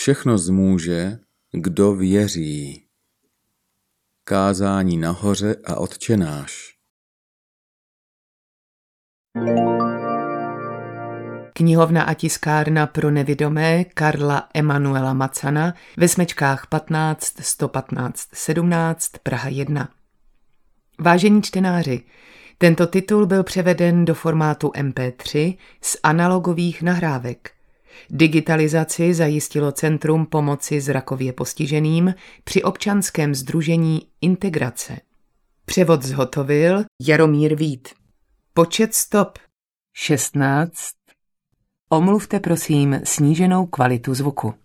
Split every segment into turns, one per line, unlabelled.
Všechno zmůže, kdo věří. Kázání nahoře a Otčenáš.
Knihovna a tiskárna pro nevidomé Karla Emanuela Macana ve Smečkách 15 115 17 Praha 1. Vážení čtenáři, tento titul byl převeden do formátu MP3 z analogových nahrávek. Digitalizaci zajistilo Centrum pomoci zrakově postiženým při občanském sdružení Integrace. Převod zhotovil Jaromír Vít. Počet stop 16. Omluvte prosím sníženou kvalitu zvuku.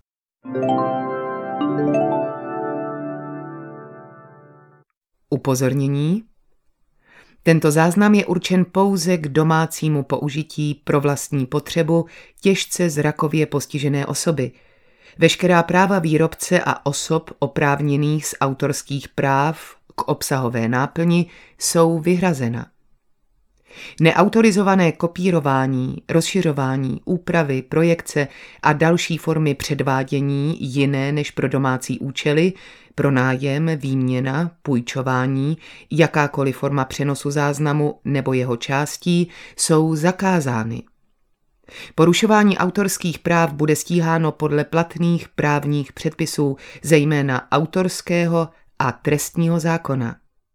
Upozornění. Tento záznam je určen pouze k domácímu použití pro vlastní potřebu těžce zrakově postižené osoby. Veškerá práva výrobce a osob oprávněných z autorských práv k obsahové náplni jsou vyhrazena. Neautorizované kopírování, rozšiřování, úpravy, projekce a další formy předvádění jiné než pro domácí účely, pronájem, výměna, půjčování, jakákoliv forma přenosu záznamu nebo jeho částí jsou zakázány. Porušování autorských práv bude stíháno podle platných právních předpisů, zejména autorského a trestního zákona.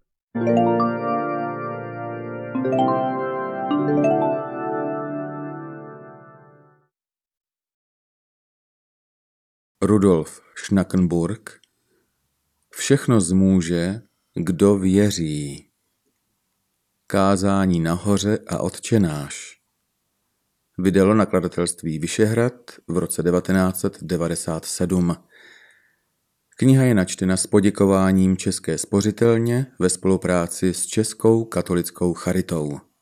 Rudolf Schnackenburg. Všechno zmůže, kdo věří. Kázání nahoře a Otčenáš. Vydalo nakladatelství Vyšehrad v roce 1997. Kniha je načtena s poděkováním České spořitelně ve spolupráci s Českou katolickou charitou.